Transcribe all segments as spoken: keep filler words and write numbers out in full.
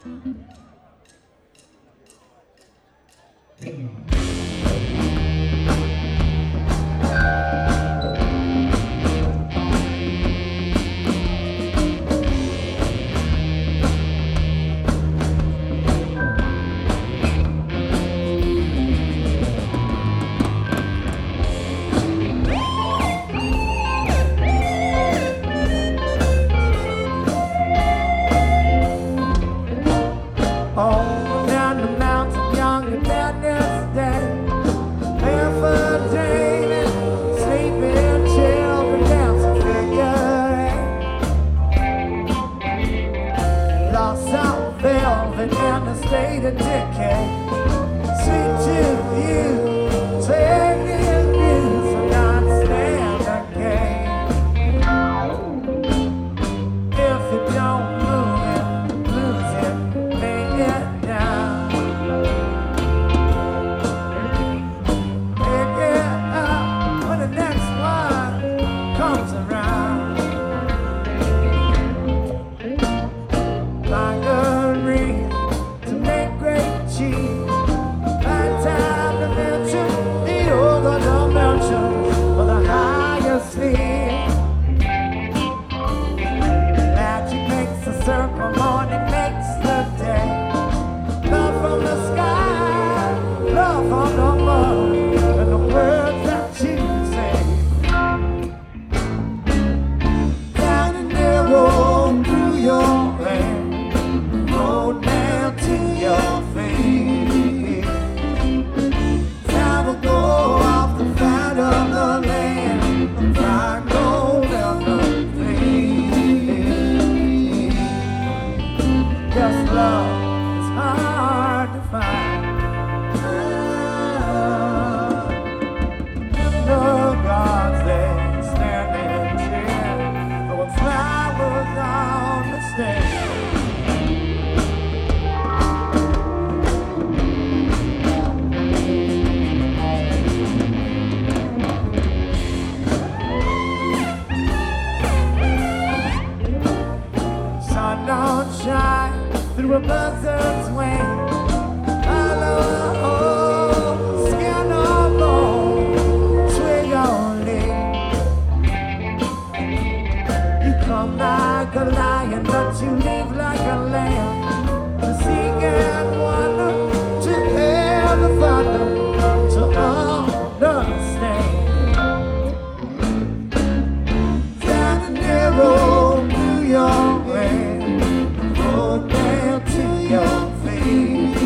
Oh, down the mountain, young and madness day. Barefoot David, sleeping children, dancing figure eight. Lost some velvet in a state of decay. Sweet to you, take these news and not stand again. If you don't move it, lose it, lay it down. Pick it up when the next one comes around. Marguerite to make great cheese. Right time to mention the other dimensions of the highest sphere. Magic makes a circle, morning makes the day. Love from the sky, love from the mud, and the words that you say. Down and narrow through your hand, road down to your feet. Time will go off the fat of the land, the fire gold and the flame. Just love is hard to find. In the God's day, standing chair, throwing flowers on the stage. Sun don't shine through a buzzard's wing. Follow the whole skin or bone, twig or leaf. You come like a lion, but you leave like a lamb. To seek and wonder, to hear the thunder, to understand. Down and narrow through your way, go down to your feet.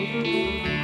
Thank you.